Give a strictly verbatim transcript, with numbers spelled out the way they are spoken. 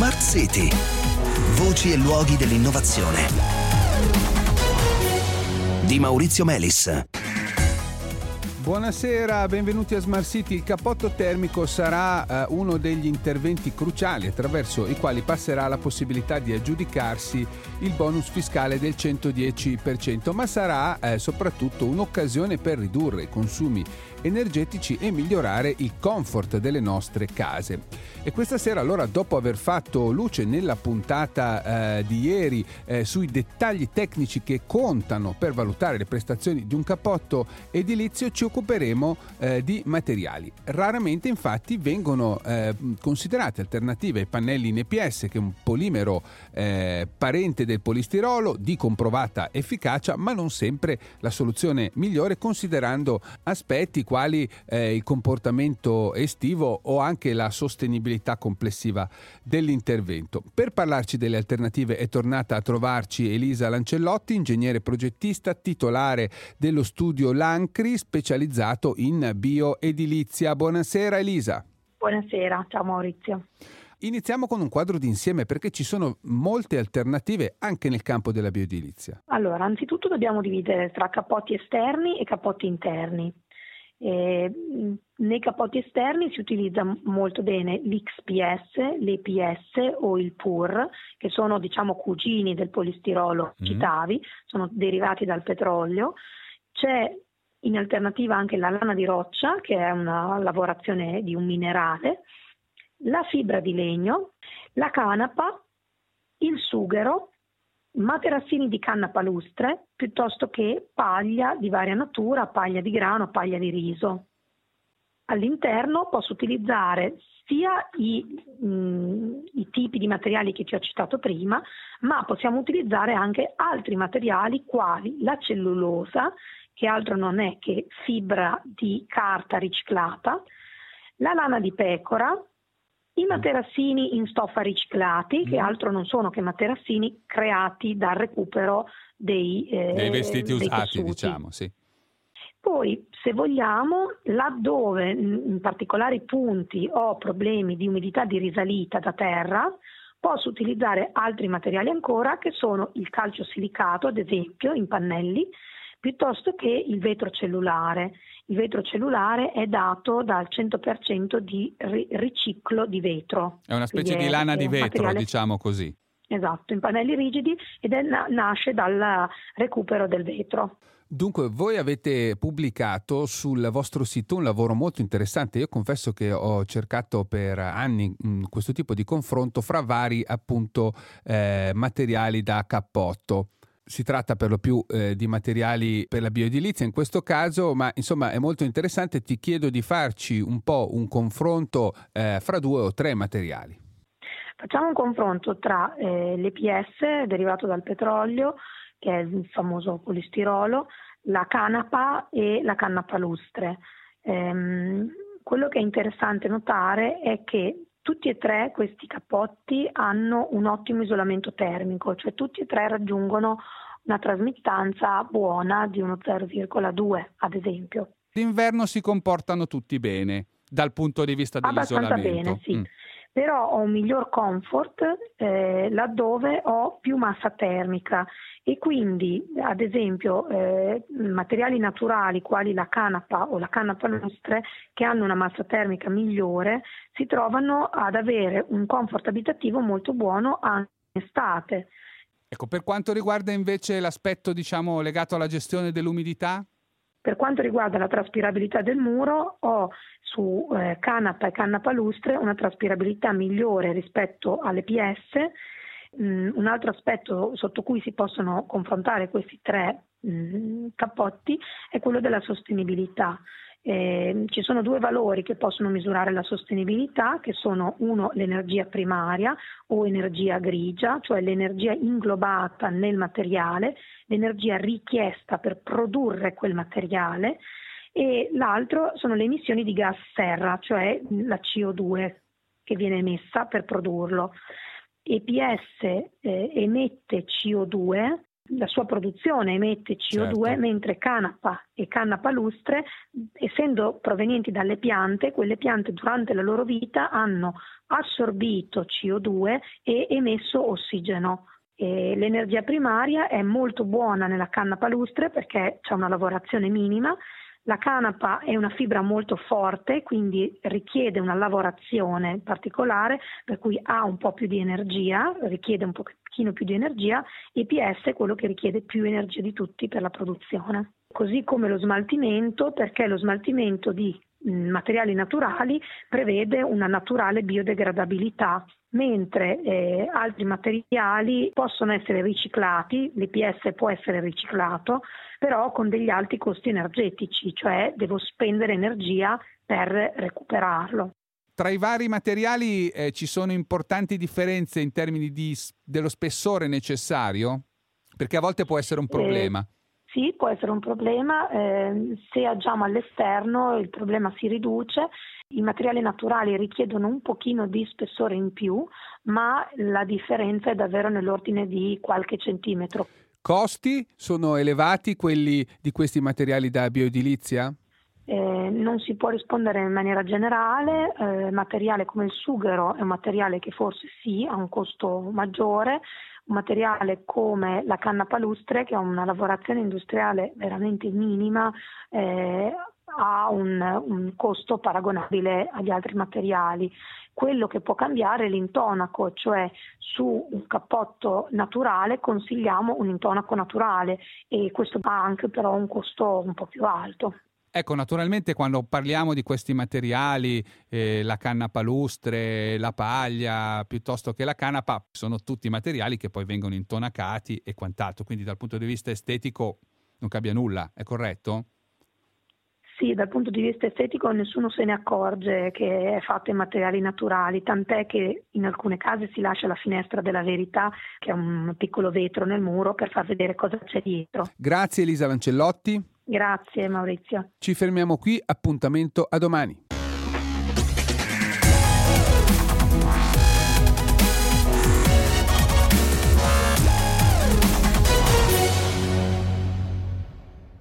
Smart City. Voci e luoghi dell'innovazione. Di Maurizio Melis. Buonasera, benvenuti a Smart City. Il cappotto termico sarà uh, uno degli interventi cruciali attraverso i quali passerà la possibilità di aggiudicarsi il bonus fiscale del centodieci per cento, ma sarà uh, soprattutto un'occasione per ridurre i consumi energetici e migliorare il comfort delle nostre case. E questa sera, allora, dopo aver fatto luce nella puntata eh, di ieri eh, sui dettagli tecnici che contano per valutare le prestazioni di un cappotto edilizio, ci occuperemo eh, di materiali. Raramente infatti vengono eh, considerate alternative ai pannelli in E P S, che è un polimero eh, parente del polistirolo di comprovata efficacia, ma non sempre la soluzione migliore, considerando aspetti quali eh, il comportamento estivo o anche la sostenibilità complessiva dell'intervento. Per parlarci delle alternative è tornata a trovarci Elisa Lancellotti, ingegnere progettista, titolare dello studio Lancri, specializzato in bioedilizia. Buonasera Elisa. Buonasera, ciao Maurizio. Iniziamo con un quadro d'insieme, perché ci sono molte alternative anche nel campo della bioedilizia. Allora, anzitutto dobbiamo dividere tra cappotti esterni e cappotti interni. Eh, nei cappotti esterni si utilizza molto bene l'X P S, l'E P S o il P U R, che sono, diciamo, cugini del polistirolo mm. citavi, sono derivati dal petrolio. C'è in alternativa anche la lana di roccia, che è una lavorazione di un minerale, la fibra di legno, la canapa, il sughero, materassini di canna palustre, piuttosto che paglia di varia natura, paglia di grano, paglia di riso. All'interno posso utilizzare sia i, mh, i tipi di materiali che ti ho citato prima, ma possiamo utilizzare anche altri materiali quali la cellulosa, che altro non è che fibra di carta riciclata, la lana di pecora, i materassini in stoffa riciclati, che altro non sono che materassini creati dal recupero dei, eh, dei vestiti dei usati, tessuti. diciamo, sì. Poi, se vogliamo, laddove in particolari punti ho problemi di umidità di risalita da terra, posso utilizzare altri materiali ancora, che sono il calcio silicato, ad esempio, in pannelli, piuttosto che il vetro cellulare. Il vetro cellulare è dato dal cento per cento di ri- riciclo di vetro. È una specie Quindi di è, lana è di vetro, materiale... diciamo così. Esatto, in pannelli rigidi, ed è, nasce dal recupero del vetro. Dunque, voi avete pubblicato sul vostro sito un lavoro molto interessante. Io confesso che ho cercato per anni mh, questo tipo di confronto fra vari, appunto, eh, materiali da cappotto. Si tratta per lo più eh, di materiali per la bioedilizia in questo caso, ma insomma è molto interessante. Ti chiedo di farci un po' un confronto eh, fra due o tre materiali. Facciamo un confronto tra eh, l'E P S, derivato dal petrolio, che è il famoso polistirolo, la canapa e la canna palustre. Ehm, quello che è interessante notare è che tutti e tre questi cappotti hanno un ottimo isolamento termico, cioè tutti e tre raggiungono una trasmittanza buona di uno zero virgola due, ad esempio. D'inverno si comportano tutti bene dal punto di vista dell'isolamento. Abbastanza bene, sì. Mm. Però ho un miglior comfort eh, laddove ho più massa termica, e quindi, ad esempio, eh, materiali naturali quali la canapa o la canna palustre, che hanno una massa termica migliore, si trovano ad avere un comfort abitativo molto buono anche in estate. Ecco, per quanto riguarda invece l'aspetto, diciamo, legato alla gestione dell'umidità? Per quanto riguarda la traspirabilità del muro, ho su eh, canapa e canna palustre una traspirabilità migliore rispetto alle P S. Mm, un altro aspetto sotto cui si possono confrontare questi tre mm, cappotti è quello della sostenibilità. Eh, ci sono due valori che possono misurare la sostenibilità, che sono uno l'energia primaria o energia grigia, cioè l'energia inglobata nel materiale, l'energia richiesta per produrre quel materiale, e l'altro sono le emissioni di gas serra, cioè la C O due che viene emessa per produrlo. E P S eh, emette C O due la sua produzione emette C O due, certo. Mentre canapa e canna palustre, essendo provenienti dalle piante, quelle piante durante la loro vita hanno assorbito C O due e emesso ossigeno. E l'energia primaria è molto buona nella canna palustre perché c'è una lavorazione minima. La canapa è una fibra molto forte, quindi richiede una lavorazione particolare, per cui ha un po' più di energia, richiede un pochino più di energia. E P S è quello che richiede più energia di tutti per la produzione. Così come lo smaltimento, perché lo smaltimento di materiali naturali prevede una naturale biodegradabilità, mentre eh, altri materiali possono essere riciclati, l'I P S può essere riciclato, però con degli alti costi energetici, cioè devo spendere energia per recuperarlo. Tra i vari materiali eh, ci sono importanti differenze in termini di, dello spessore necessario? Perché a volte può essere un problema. Eh, Sì, può essere un problema, eh, se agiamo all'esterno il problema si riduce, i materiali naturali richiedono un pochino di spessore in più, ma la differenza è davvero nell'ordine di qualche centimetro. Costi sono elevati quelli di questi materiali da bioedilizia? Eh, non si può rispondere in maniera generale, eh, materiale come il sughero è un materiale che forse sì ha un costo maggiore, un materiale come la canna palustre che ha una lavorazione industriale veramente minima eh, ha un, un costo paragonabile agli altri materiali. Quello che può cambiare è l'intonaco, cioè su un cappotto naturale consigliamo un intonaco naturale e questo ha anche però un costo un po' più alto. Ecco, naturalmente quando parliamo di questi materiali, eh, la canna palustre, la paglia, piuttosto che la canapa, sono tutti materiali che poi vengono intonacati e quant'altro, quindi dal punto di vista estetico non cambia nulla, è corretto? Sì, dal punto di vista estetico nessuno se ne accorge che è fatto in materiali naturali, tant'è che in alcune case si lascia la finestra della verità, che è un piccolo vetro nel muro, per far vedere cosa c'è dietro. Grazie Elisa Lancellotti. Grazie Maurizio. Ci fermiamo qui, appuntamento a domani.